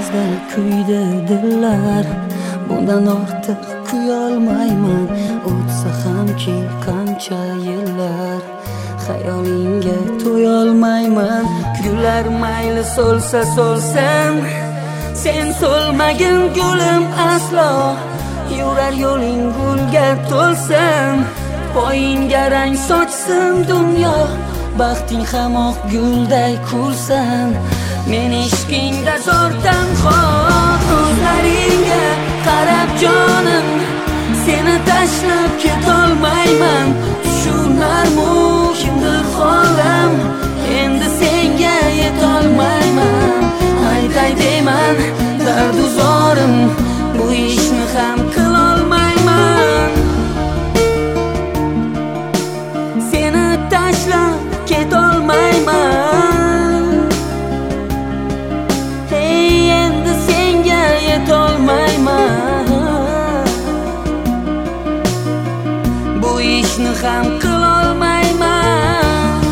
yolg'izda kuydi dillar. Bundan ortiq kuyolmayman. O'tsa hamki qancha yillar, xayolingga to'yolmayman. Gullar mayli so'lsa so'lsin, sen so'lmagin gulim aslo. Yurar yo'ling gulga to'lsin, poyingga rang sochsin dunyo. Baxting ham oq gulday kulsan. Men ishqingda zo'r tanho, ko'zlaringga qarab jonim, seni tashlab ketolmayman. Tushunarmu kimdir holam, endi senga yetolmayman. Aytay deyman dardu zorim, bu ishni ham qilolmayman. Seni tashlab ketolmayman. Hey, endi senga yetolmayman. Bu ishni ham qilolmayman.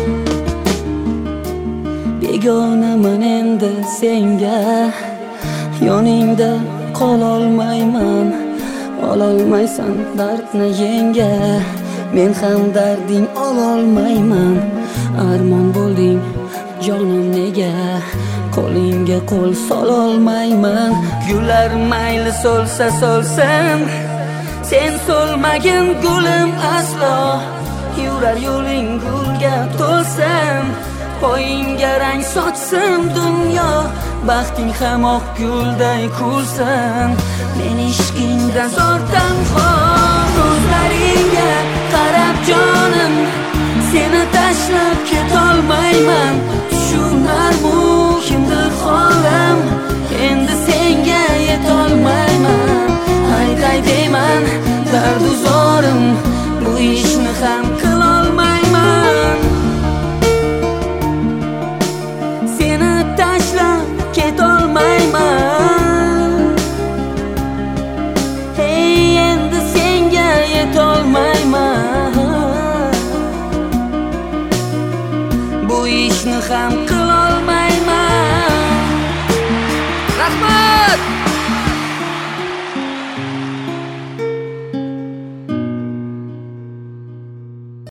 Begonaman endi senga, yoningda qololmayman. Ololmaysan dardni yenga, men ham darding ololmayman. Armon bo'lding jonim nega, qo'lingga qo'l sololmayman. Gullar mayli so'lsa so'lsin, sen so'lmagin gulim aslo. Yurar yo'ling gulga to'lsin, poyingga rang sochsin dunyo. Baxting ham oq gulday kulsan. Men ishqingda zo'r tanho, ko'zlaringga qarab jonim, seni tashlab ketolmayman. Tushunarmu kimdir holam, endi senga yetolmayman. Aytay deyman dardu zorim, bu ishni ham qilolmayman. Seni tashlab ketolmayman. Hey, endi senga yetolmayman. Bu ishni ham qilolmayman.